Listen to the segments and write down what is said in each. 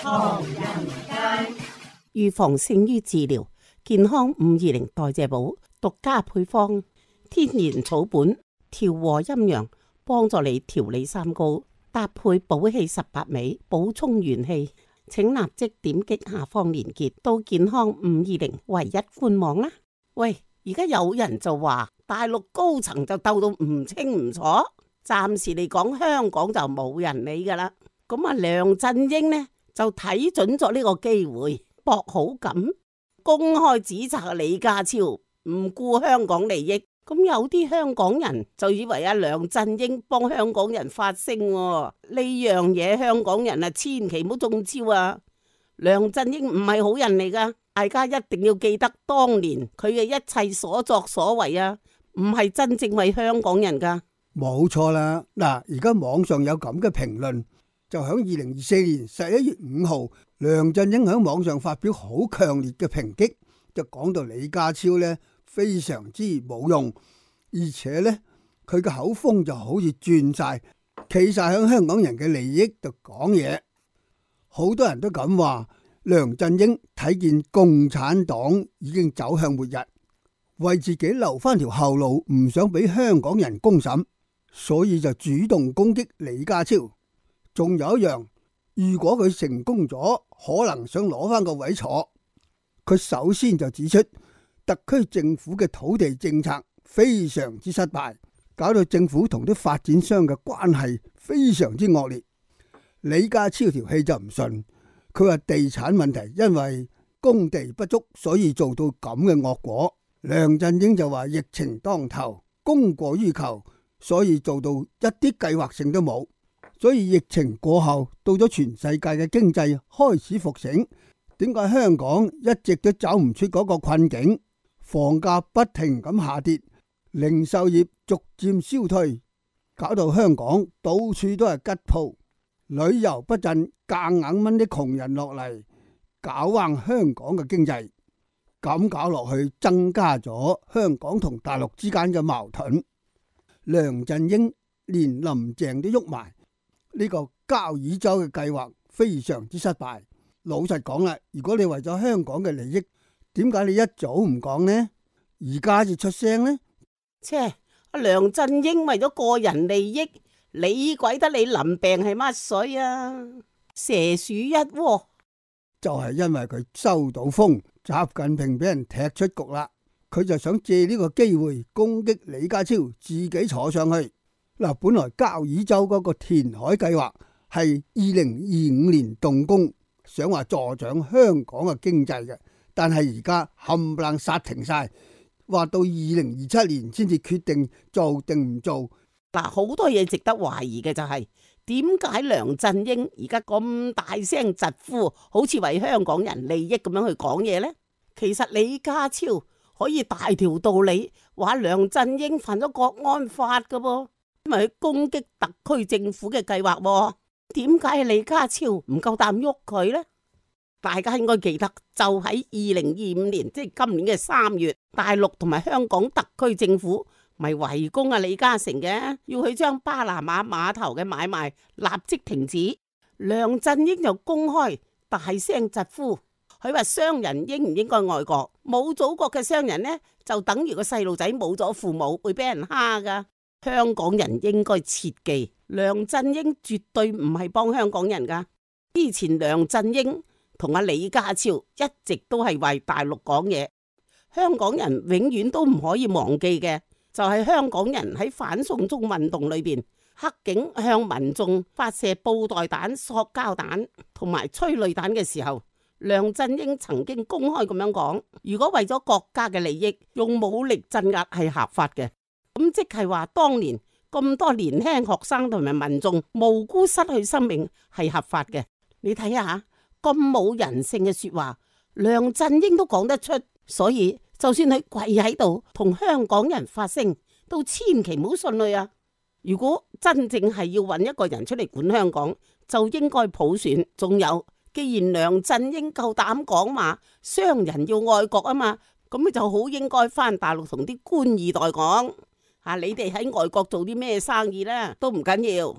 唐人街。 預防勝於治療，健康520代謝寶獨家配方，天然草本，調和陰陽，幫助你調理三高，搭配補氣18味，補充元氣。請立即點擊下方連結到健康520唯一官網啦。喂，而家有人就話大陸高層就鬥到唔清唔楚，暫時嚟講香港就冇人理噶啦。咁啊，梁振英呢就睇準咗呢個機會博好感，公開指責李家超唔顧香港利益。咁有啲香港人就以為阿梁振英幫香港人發聲喎，呢樣嘢香港人啊千祈唔好中招啊！梁振英唔係好人嚟噶，大家一定要記得當年佢嘅一切所作所為啊，唔係真正為香港人噶。 冇錯啦，嗱，而家網上有咁嘅評論，就響2024年11月5號，梁振英響網上發表好強烈嘅抨擊，就講到李家超呢非常之冇用，而且呢，佢嘅口風就好似轉晒，企晒響香港人嘅利益度講嘢。好多人都咁話，梁振英睇見共產黨已經走向末日，為自己留翻條後路，唔想俾香港人公審，所以就主動攻擊李家超。仲有一樣，如果佢成功咗，可能想攞翻個位坐。佢首先就指出，特區政府嘅土地政策非常之失敗，搞到政府同啲發展商嘅關係非常之惡劣。李家超條氣就唔順，佢話地產問題因為供地不足，所以做到咁嘅惡果。梁振英就話疫情當頭，供過於求，所以做到一啲計劃性都冇。所以疫情過後，到咗全世界嘅經濟開始復醒，點解香港一直都走唔出嗰個困境？房價不停咁下跌，零售業逐漸消退，搞到香港到處都係吉鋪，旅遊不振，夾硬掹啲窮人落嚟，搞橫香港嘅經濟。咁搞落去，增加咗香港同大陸之間嘅矛盾。梁振英連林鄭都喐埋，呢個交椅洲嘅計劃非常之失敗。老實講啦，如果你為咗香港嘅利益，點解你一早唔講呢？而家就出聲呢？ 切，梁振英為咗個人利益，理鬼得你林病係乜水啊？蛇鼠一窩， 就係因為佢收到風，習近平俾人踢出局啦，佢就想借呢個機會攻擊李家超，自己坐上去。嗱，本來交椅洲嗰個填海計劃係2025年動工，想話助長香港嘅經濟嘅，但係而家冚唪唥剎停晒，話到2027年先至決定做定唔做。 嗱，好多嘢值得懷疑嘅就係點解梁振英而家咁大聲疾呼，好似為香港人利益咁樣去講嘢呢？其實李家超可以大條道理話梁振英犯咗國安法噶噃，因為佢攻擊特區政府嘅計劃。點解李家超唔夠膽喐佢呢？大家應該記得，就喺2025年，即係今年嘅3月，大陸同埋香港特區政府咪圍攻啊李嘉誠嘅，要佢將巴拿馬碼頭嘅買賣立即停止。梁振英就公開大聲疾呼，佢話商人應唔應該愛國？冇祖國嘅商人呢，就等於個細路仔冇咗父母會俾人蝦噶。香港人應該切記，梁振英絕對唔係幫香港人噶。之前梁振英同阿李家超一直都係為大陸講嘢，香港人永遠都唔可以忘記嘅就係香港人喺反送中運動裏邊，黑警向民眾發射布袋彈、塑膠彈同埋催淚彈嘅時候，梁振英曾經公開咁樣講，如果為咗國家嘅利益用武力鎮壓係合法嘅，咁即係話當年咁多年輕學生同埋民眾無辜失去生命係合法嘅。你睇下咁冇人性嘅說話，梁振英都講得出，所以就算佢跪喺度同香港人發聲，都千祈唔好信佢啊！如果真正係要揾一個人出嚟管香港，就應該普選。仲有，既然梁振英夠膽講話商人要愛國啊嘛，咁佢就好應該翻大陸同啲官二代講，你哋喺外國做啲咩生意呢？都唔緊要，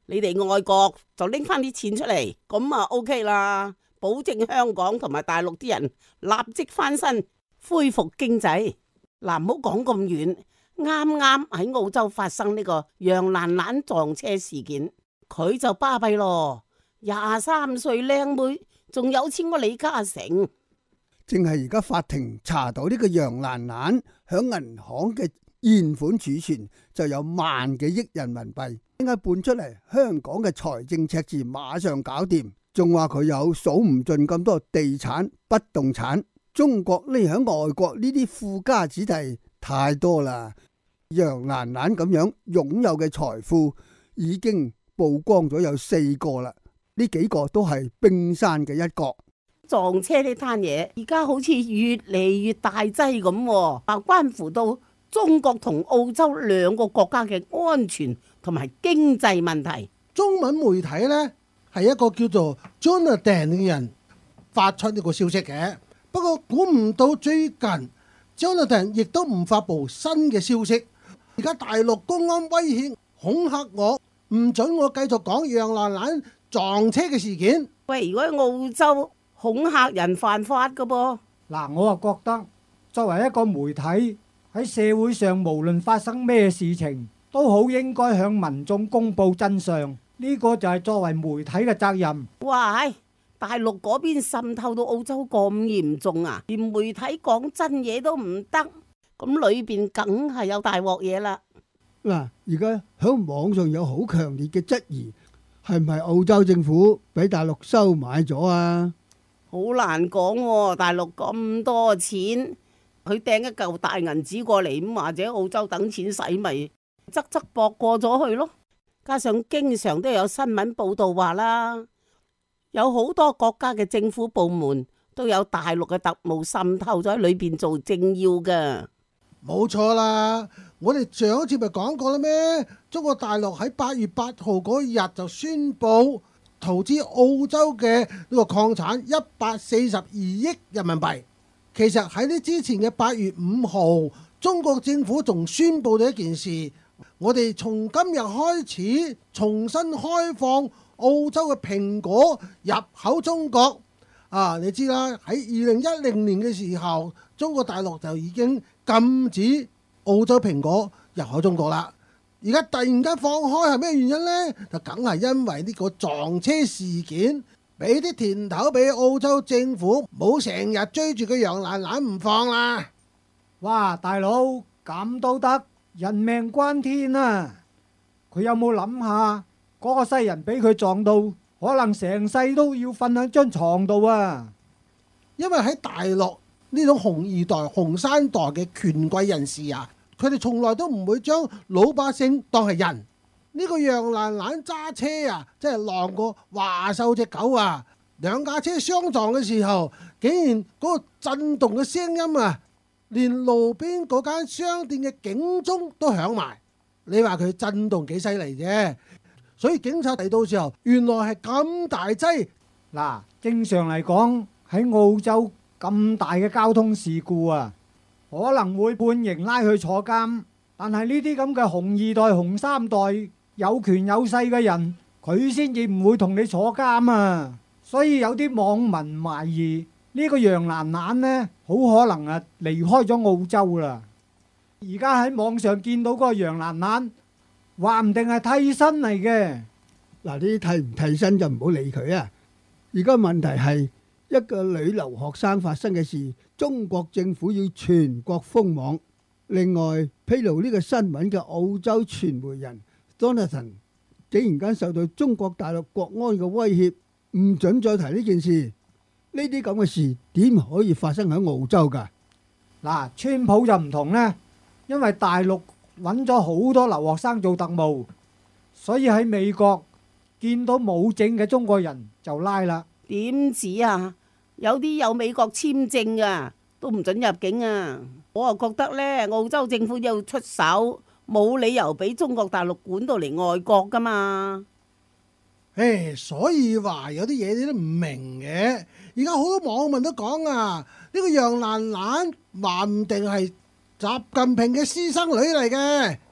你哋愛國就拎翻啲錢出嚟，咁啊 OK 啦，保證香港同埋大陸啲人立即翻身，恢復經濟。嗱，唔好講咁遠，啱啱喺澳洲發生呢個楊蘭蘭撞車事件，佢就巴閉咯，23歲靚妹，仲有錢過李嘉誠。 正係而家法庭查到呢個楊蘭蘭響銀行嘅現款儲存就有萬幾億人民幣，應該搬出嚟，香港嘅財政赤字馬上搞掂。仲話佢有數唔盡咁多地產不動產，中國匿響外國呢啲富家子弟太多啦。楊蘭蘭咁樣擁有嘅財富已經曝光咗有4個啦，呢幾個都係冰山嘅一角。 撞車呢單嘢而家好似越嚟越大劑咁，啊關乎到中國同澳洲兩個國家嘅安全同埋經濟問題。 中文媒體呢係一個叫做 Jonathan 嘅人發出呢個消息嘅，不過估唔到最近 Jonathan 亦都唔發布新嘅消息。而家大陸公安威脅恐嚇我，唔准我繼續講楊蘭蘭撞車嘅事件。 喂，如果喺澳洲恐嚇人犯法噶噃。 嗱，我啊覺得作為一個媒體喺社會上，無論發生咩事情，都好應該向民眾公布真相。呢個就係作為媒體嘅責任。 哇，大陸嗰邊滲透到澳洲咁嚴重啊，連媒體講真嘢都唔得，咁裏邊梗係有大鑊嘢啦。 嗱，而家響網上有好強烈嘅質疑，係唔係澳洲政府俾大陸收買咗啊？ 好難講喎，大陸咁多錢，佢掟一嚿大銀紙過嚟，咁或者澳洲等錢使咪側側膊過咗去咯。加上經常都有新聞報道話啦，有好多國家嘅政府部門都有大陸嘅特務滲透咗喺裏邊做政要噶。 冇錯啦，我哋上一次咪講過啦咩？中國大陸喺8月8號嗰日就宣布投資澳洲嘅呢個礦產142億人民幣。其實喺呢之前嘅8月5號，中國政府仲宣布咗一件事，我哋從今日開始重新開放澳洲嘅蘋果入口中國。你知啦，喺2010年嘅時候，中國大陸就已經禁止澳洲蘋果入口中國啦。而家突然間放開係咩原因呢？就梗係因為呢個撞車事件，俾啲甜頭俾澳洲政府，冇成日追住個楊蘭蘭唔放啦。 哇，大佬咁都得，人命關天啊！佢有冇諗下嗰個西人俾佢撞到，可能成世都要瞓喺張床度啊！ 因為喺大陸呢種紅二代、紅三代嘅權貴人士啊，佢哋從來都唔會將老百姓當係人。呢個楊蘭蘭揸車啊，真係浪過華獸隻狗啊！兩架車相撞嘅時候，竟然嗰個震動嘅聲音啊，連路邊嗰間商店嘅警鐘都響埋。你話佢震動幾犀利啫？所以警察嚟到時候，原來係咁大劑。 嗱，正常嚟講喺澳洲咁大嘅交通事故啊，可能會判刑拉去坐監。但係呢啲咁嘅紅二代、紅三代有權有勢嘅人，佢先至唔會同你坐監啊！所以有啲網民懷疑呢個楊蘭蘭呢，好可能啊離開咗澳洲啦。而家喺網上見到嗰個楊蘭蘭，話唔定係替身嚟嘅。 嗱，呢啲替唔替身就唔好理佢啊！而家問題係一個女留學生發生嘅事，中國政府要全國封網。另外，披露呢個新聞嘅澳洲傳媒人 Jonathan 竟然間受到中國大陸國安嘅威脅，唔准再提呢件事。呢啲咁嘅事點可以發生喺澳洲㗎？ 嗱，川普就唔同呢，因為大陸揾咗好多留學生做特務，所以喺美國見到冇證嘅中國人就拉啦。 點止啊？有啲有美國簽證啊，都唔准入境啊！我啊覺得呢，澳洲政府要出手，冇理由俾中國大陸管到嚟外國噶嘛。 所以話有啲嘢你都唔明嘅。而家好多網民都講啊，呢個楊蘭蘭話唔定係習近平嘅私生女嚟嘅。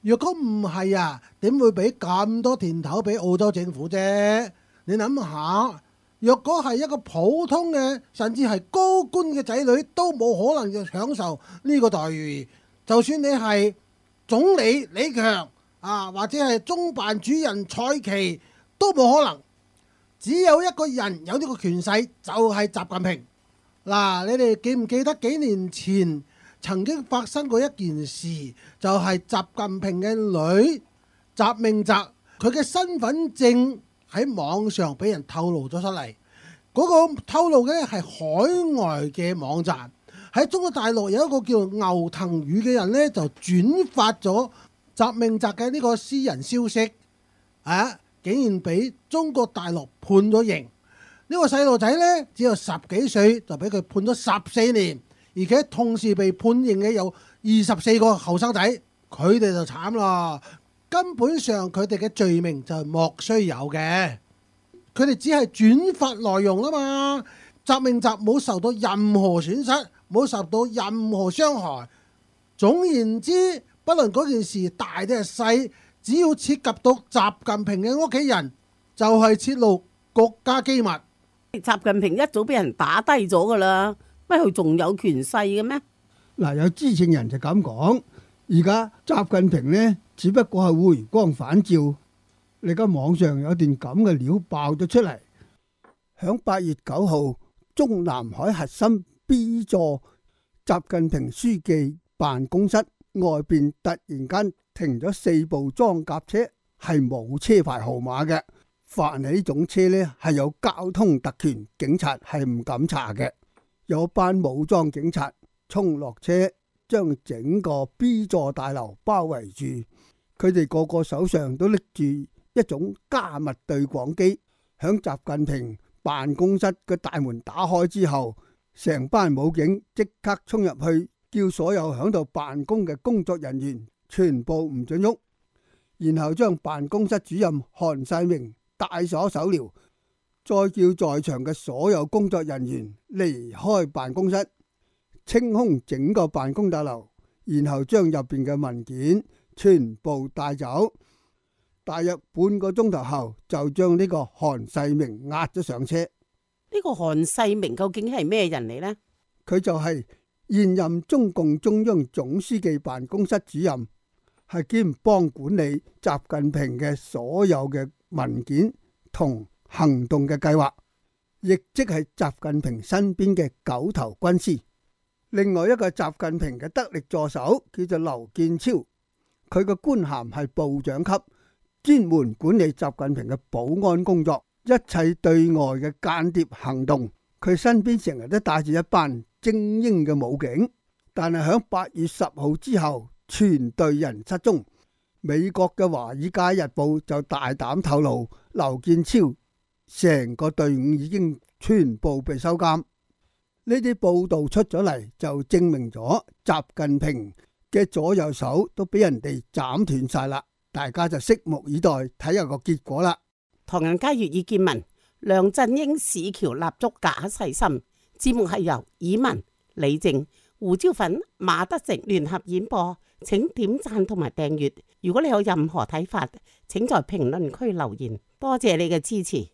若果唔係啊，點會俾咁多甜頭俾澳洲政府啫？你諗下，若果係一個普通嘅，甚至係高官嘅仔女，都冇可能要享受呢個待遇。就算你係總理李強啊，或者係中辦主任蔡奇，都冇可能。只有一個人有呢個權勢，就係習近平。嗱，你哋記唔記得幾年前曾經發生過一件事，就係習近平嘅女習明澤，佢嘅身份證喺網上俾人透露咗出嚟。嗰個透露嘅係海外嘅網站，喺中國大陸有一個叫牛騰宇嘅人呢，就轉發咗習明澤嘅呢個私人消息，竟然俾中國大陸判咗刑。呢個細路仔呢，只有10幾歲，就俾佢判咗14年，而且同時被判刑嘅有24個後生仔，佢哋就慘啦。根本上佢哋嘅罪名就係莫須有嘅，佢哋只係轉發內容啊嘛。習明澤冇受到任何損失，冇受到任何傷害。總言之，不論嗰件事大定係細，只要涉及到習近平嘅屋企人，就係泄露國家機密。 習近平一早俾人打低咗噶啦，乜佢仲有權勢嘅咩？ 嗱，有知情人就咁講，而家習近平呢，只不過係回光返照。你而家網上有段咁嘅料爆咗出嚟，響8月9號，中南海核心 B 座習近平書記辦公室外邊突然間停咗4部裝甲車，係冇車牌號碼嘅。凡係呢種車呢，係有交通特權，警察係唔敢查嘅。有班武裝警察衝落車，將整個 B 座大樓包圍住。佢哋個個手上都拎住一種加密對講機。響習近平辦公室嘅大門打開之後，成班武警即刻衝入去，叫所有響度辦公嘅工作人員全部唔准喐，然後將辦公室主任韓世明帶鎖手鐐，再叫在場嘅所有工作人員離開辦公室，清空整個辦公大樓，然後將入邊嘅文件全部帶走。大約半個鐘頭後，就將呢個韓世明押咗上車。 呢個韓世明究竟係咩人嚟呢？ 佢就係現任中共中央總書記辦公室主任，係兼幫管理習近平嘅所有嘅文件同行動嘅計劃，亦即係習近平身邊嘅9頭軍師。另外一個習近平嘅得力助手叫做劉建超，佢嘅官銜係部長級，專門管理習近平嘅保安工作，一切對外嘅間諜行動，佢身邊成日都帶住一班精英嘅武警。但係響8月10號之後，全隊人失蹤。美國嘅《華爾街日報》就大膽透露，劉建超成個隊伍已經全部被收監。呢啲報道出咗嚟，就證明咗習近平嘅左右手都俾人哋斬斷晒啦。大家就拭目以待，睇下個結果啦。 唐人街粵語見聞，梁振英市橋蠟燭假細心。節目係由以文、李靜、胡椒粉、馬德成聯合演播，請點讚同埋訂閱。如果你有任何睇法，請在評論區留言。多謝你嘅支持。